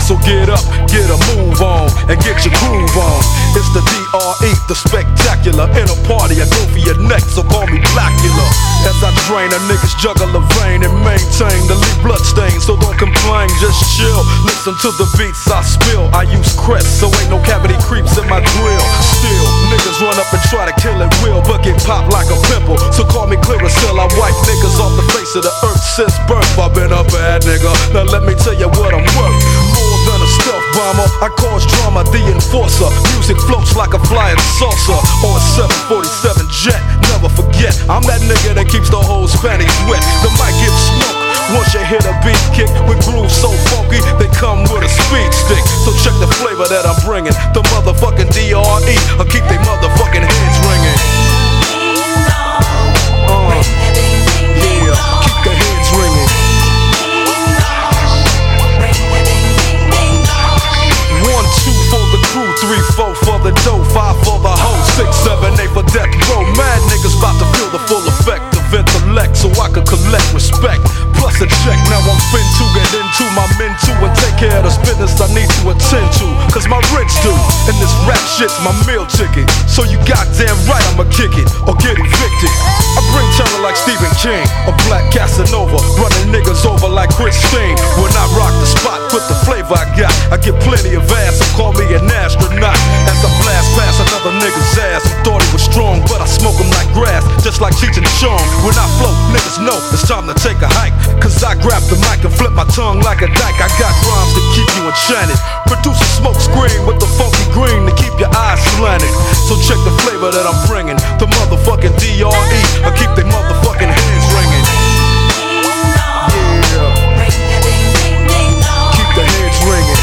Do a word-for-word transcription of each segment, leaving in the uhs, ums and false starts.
So get up, get a move on, and get your groove on. It's the D R E, the spectacular. In a party, I go for your neck, so call me Blackula. As I drain, a niggas juggle a vein and maintain the lead bloodstains. So don't complain, just chill. Listen to the beats I spill. I use Crest, so ain't no cavity creeps in my grill. Still, niggas run up and try to kill it real, but get popped like a pimple. So call me Clearasil. I wipe niggas off the face of the earth since birth. I've been a bad nigga. Now let me tell you what I'm worth. More than a stealth bomber, I cause drama, the enforcer. Music floats like a flying saucer on a seven forty-seven jet. Never forget, I'm that nigga that keeps the whole panties wet. The mic gets smoked once you hit a beat kick with grooves so funky, they come with a speed stick. So check the flavor that I'm bringing. The motherfucking D R E, I keep they motherfucking heads ringing. Uh, yeah, keep the heads ringing. One, two for the crew, three, four for the dough, five for the hoe, six, seven, eight for death row. Mad niggas about to feel the full effect of intellect, so I could collect respect. Plus a check, now I'm fin to get into my men too and take care of this business I need to attend to. Cause my rent's due, and this rap shit's my meal ticket. So you goddamn right I'ma kick it, or get evicted. I bring terror like Stephen King, a black Casanova, running niggas over like Christine. When I rock the spot with the flavor I got, I get plenty of ass, so call me an astronaut. As I blast past another nigga's ass, who thought he was strong, but I smoke him like grass, just like Cheech and Chong. When I flow, niggas know it's time to take a hike. Cause I grab the mic and flip my tongue like a dyke. I got rhymes to keep you enchanted. Produce a smoke screen with the funky green to keep your eyes slanted. So check the flavor that I'm bringing. The motherfucking D R E, I keep they motherfucking hands ringing. Yeah, keep the heads ringing.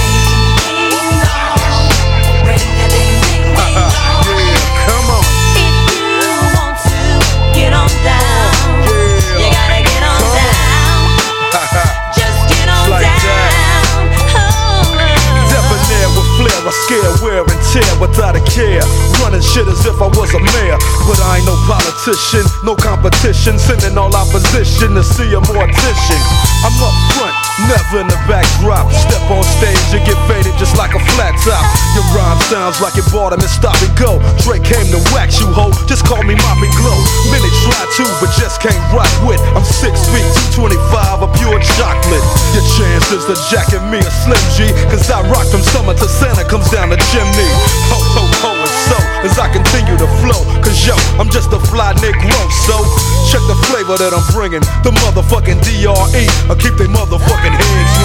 Yeah, come on. If you want to get on down, Yeah, you gotta get on come down. Just get on Like down. that. Oh. Debonair with flair, I scare, wear and tear without a care. Running shit as if I was a mayor, but I ain't no politician, no competition. Sending all opposition to see a mortician. I'm up front, never in the backdrop. Step on stage, you get faded just like a flat top. Your rhyme sounds like it bought him and stop and go. Drake came to wax you, ho, just call me Mop and Glow. Many try to, but just can't rock with. I'm six feet, two twenty-five, a pure chocolate. Your chance is to jacket me a Slim G, cause I rock from summer to Santa comes down the chimney. Ho, ho, ho, and so, as I continue to flow, cause yo, I'm just a fly Negro. So, check the flavor that I'm bringing. The motherfucking D R E, I keep they motherfucking heads